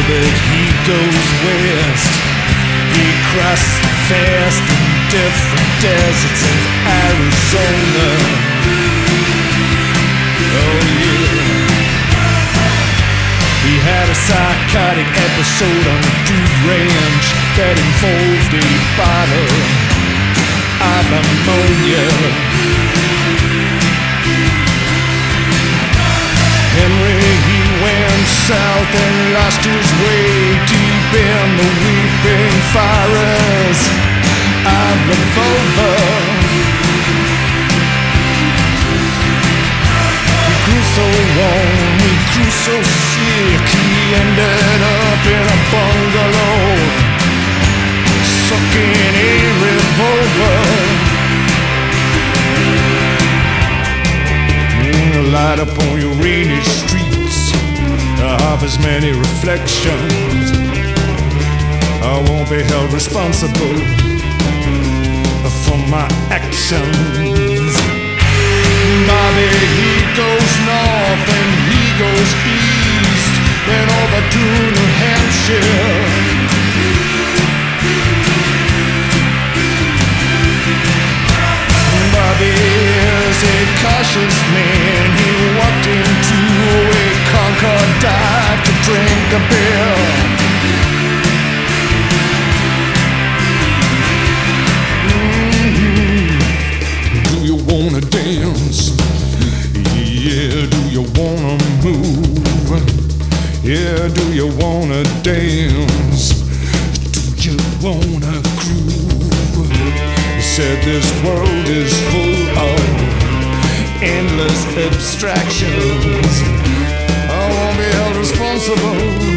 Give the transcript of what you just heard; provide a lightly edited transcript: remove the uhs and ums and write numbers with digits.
but he goes west. He crosses the fast and different deserts of Arizona. Oh yeah. He had a psychotic episode on the Dude Ranch that involved a bottle of ammonia. Henry, he went south and lost his way deep in the weeping forest of Revolver. He grew so warm, he grew so sick, he ended up in a bungalow, sucking a revolver. Light up on your rainy streets of as many reflections. I won't be held responsible for my actions. Bobby, he goes north and he goes east and over to New Hampshire. Bobby is a cautious man. He walked into a Concord dive to drink a beer. Do you wanna dance? Yeah, do you wanna move? Yeah, do you wanna dance? Do you wanna groove? He said this world is full of endless abstractions. I won't be held responsible